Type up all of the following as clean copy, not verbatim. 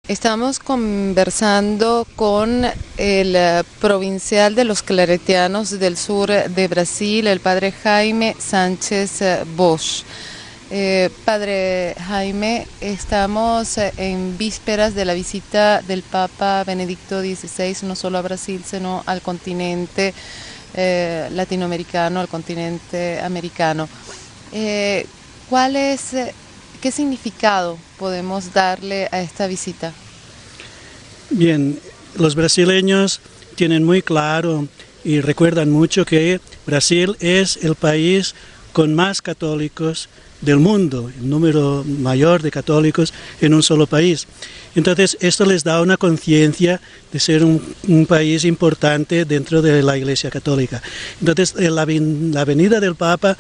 Estamos conversando con el provincial de los Claretianos del sur de Brasil, el padre Jaime Sánchez Bosch. Padre Jaime, estamos en vísperas de la visita del Papa Benedicto XVI, no solo a Brasil, sino al continente latinoamericano, al continente americano. ¿Qué significado podemos darle a esta visita? Bien, los brasileños tienen muy claro y recuerdan mucho que Brasil es el país con más católicos del mundo, el número mayor de católicos en un solo país. Entonces, esto les da una conciencia de ser un país importante dentro de la Iglesia Católica. Entonces, la venida del Papa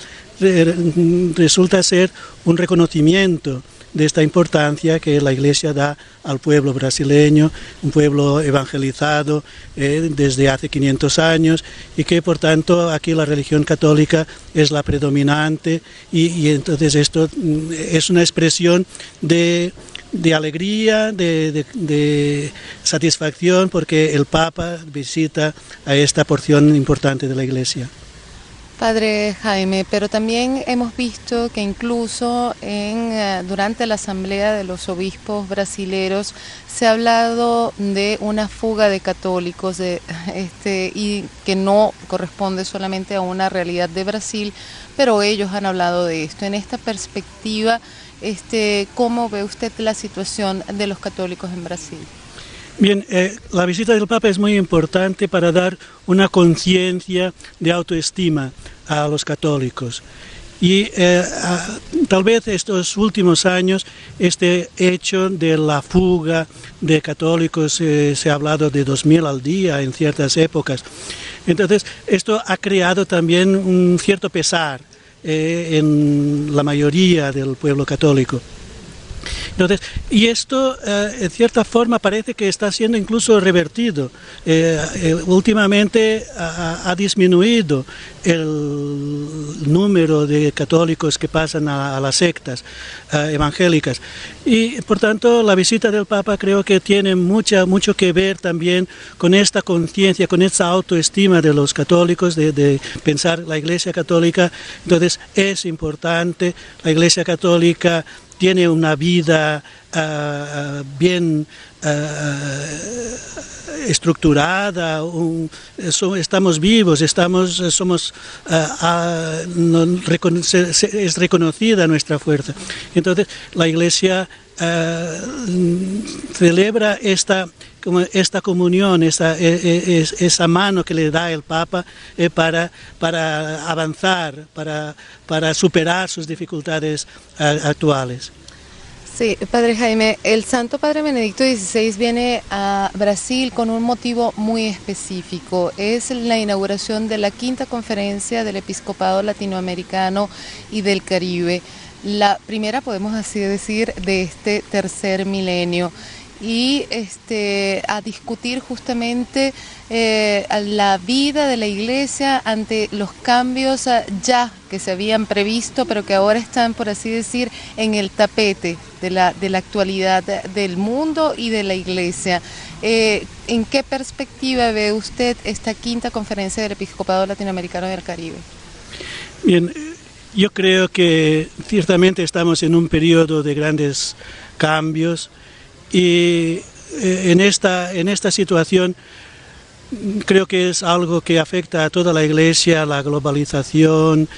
resulta ser un reconocimiento de esta importancia que la Iglesia da al pueblo brasileño, un pueblo evangelizado desde hace 500 años y que por tanto aquí la religión católica es la predominante y entonces esto es una expresión de alegría, de satisfacción porque el Papa visita a esta porción importante de la Iglesia. Padre Jaime, pero también hemos visto que incluso durante la Asamblea de los Obispos Brasileros se ha hablado de una fuga de católicos y que no corresponde solamente a una realidad de Brasil, pero ellos han hablado de esto. En esta perspectiva, ¿cómo ve usted la situación de los católicos en Brasil? Bien, la visita del Papa es muy importante para dar una conciencia de autoestima a los católicos. Y tal vez estos últimos años, este hecho de la fuga de católicos, se ha hablado de 2000 al día en ciertas épocas. Entonces, esto ha creado también un cierto pesar en la mayoría del pueblo católico. Entonces, y esto en cierta forma parece que está siendo incluso revertido. Últimamente ha disminuido el número de católicos que pasan a las sectas evangélicas y por tanto la visita del Papa creo que tiene mucho que ver también con esta conciencia, con esta autoestima de los católicos, de pensar la Iglesia Católica, entonces es importante, la Iglesia Católica tiene una vida bien estructurada, estamos vivos, es reconocida nuestra fuerza. Entonces la Iglesia celebra esta comunión, esa mano que le da el Papa para avanzar, para superar sus dificultades actuales. Sí, Padre Jaime, el Santo Padre Benedicto XVI viene a Brasil con un motivo muy específico. Es la inauguración de la 5ª conferencia del Episcopado Latinoamericano y del Caribe. La primera, podemos así decir, de este tercer milenio. Y a discutir justamente la vida de la Iglesia ante los cambios ya que se habían previsto, pero que ahora están, por así decir, en el tapete de la actualidad del mundo y de la Iglesia. ¿En qué perspectiva ve usted esta 5ª conferencia del Episcopado Latinoamericano y del Caribe? Bien, yo creo que ciertamente estamos en un periodo de grandes cambios. Y en esta situación creo que es algo que afecta a toda la Iglesia, la globalización,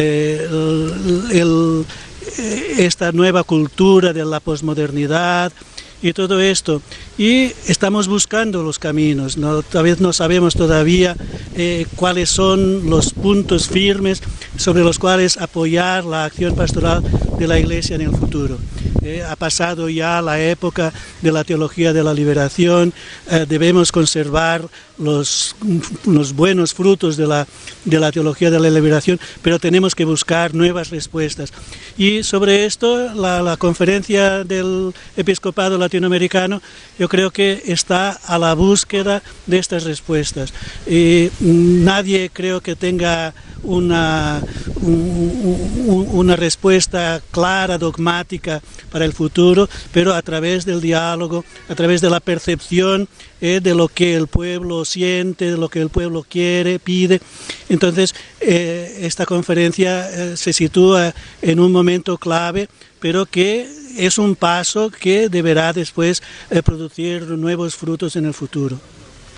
esta nueva cultura de la posmodernidad y todo esto. Y estamos buscando los caminos, tal vez no sabemos todavía cuáles son los puntos firmes sobre los cuales apoyar la acción pastoral de la Iglesia en el futuro. Ha pasado ya la época de la teología de la liberación, debemos conservar los buenos frutos de la teología de la liberación, pero tenemos que buscar nuevas respuestas. Y sobre esto, la conferencia del Episcopado Latinoamericano, yo creo que está a la búsqueda de estas respuestas. Y nadie creo que tenga una respuesta clara, dogmática para el futuro, pero a través del diálogo, a través de la percepción de lo que el pueblo siente, de lo que el pueblo quiere, pide. Entonces, esta conferencia se sitúa en un momento clave, pero que es un paso que deberá después producir nuevos frutos en el futuro.